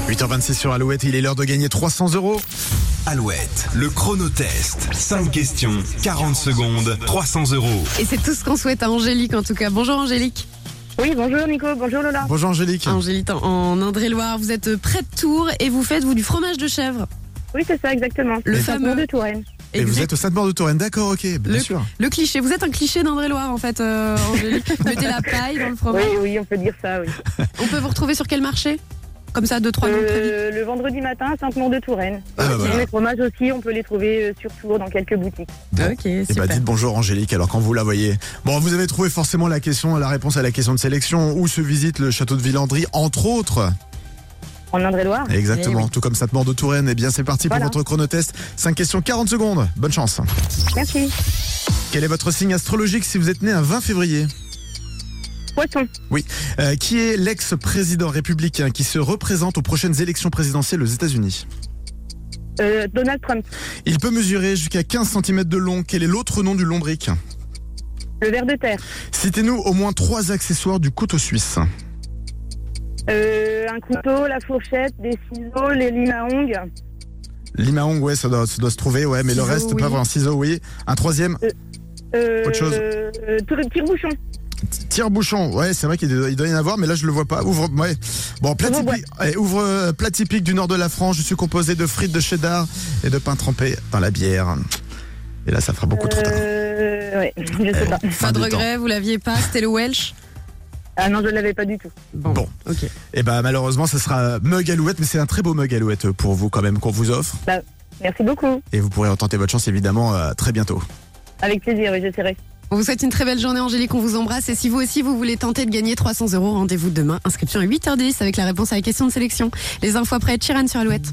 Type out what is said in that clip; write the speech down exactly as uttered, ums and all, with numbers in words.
huit heures vingt-six sur Alouette, il est l'heure de gagner trois cents euros. Alouette, le chronotest. cinq questions, quarante secondes, trois cents euros. Et c'est tout ce qu'on souhaite à Angélique en tout cas. Bonjour Angélique. Oui, bonjour Nico, bonjour Lola. Bonjour Angélique. Angélique en- en Indre-et-Loire, vous êtes près de Tours et vous faites vous du fromage de chèvre. Oui, c'est ça, exactement. Le Le fameux- fameux de Touraine. Et vous Exact- êtes au Stade de Touraine, d'accord, ok, bien le, sûr. le cliché, vous êtes un cliché d'Indre-et-Loire en fait, euh, Angélique. Vous mettez la paille dans le fromage. Oui, oui, on peut dire ça, oui. On peut vous retrouver sur quel marché? Comme ça, deux, trois noms très vite. Euh, le vendredi matin à Sainte-Maure-de-Touraine. Ah, bah, Et voilà. les fromages aussi, on peut les trouver euh, sur Tours dans quelques boutiques. Bon. Ok, Et super. bah dites bonjour Angélique, alors quand vous la voyez. Bon, vous avez trouvé forcément la question, la réponse à la question de sélection, où se visite le château de Villandry, entre autres. En Indre-et-Loire. Exactement, Eh oui. tout comme Sainte-Maure de Touraine. Et bien c'est parti pour Voilà. votre chronotest. cinq questions, quarante secondes. Bonne chance. Merci. Quel est votre signe astrologique si vous êtes né un vingt février? Poisson. Euh, qui est l'ex-président républicain qui se représente aux prochaines élections présidentielles aux États-Unis? Euh, Donald Trump. Il peut mesurer jusqu'à quinze centimètres de long. Quel est l'autre nom du lombric? Le ver de terre. Citez-nous au moins trois accessoires du couteau suisse. Euh, un couteau, la fourchette, des ciseaux, les limes à ongles. Limahong, ouais, ça doit, ça doit se trouver, ouais, mais le Ciseaux, reste, oui. pas vraiment. Ciseaux, oui. Un troisième, Euh, Autre chose. euh, tire-bouchon. tire-bouchon. Ouais, c'est vrai qu'il doit, il doit y en avoir, mais là, je le vois pas. Ouvre, ouais. Bon, plat Ouvre typique, ouais, ouvre, euh, plat typique du nord de la France. Je suis composé de frites de cheddar et de pain trempé dans la bière. Et là, ça fera beaucoup trop tard. Euh, ouais, je sais Eh, pas. fin Pas de du regret, vous l'aviez pas, c'était le Welsh. Ah non, je l'avais pas du tout. Bon, Bon. ok. Et bah, malheureusement, ce sera mug Alouette, mais c'est un très beau mug Alouette pour vous, quand même, qu'on vous offre. Merci beaucoup. Et vous pourrez retenter votre chance, évidemment, euh, très bientôt. Avec plaisir, oui, j'essaierai. On vous souhaite une très belle journée Angélique, on vous embrasse et si vous aussi vous voulez tenter de gagner trois cents euros, rendez-vous demain, inscription à huit heures dix avec la réponse à la question de sélection. Les infos après, Chiran sur Alouette.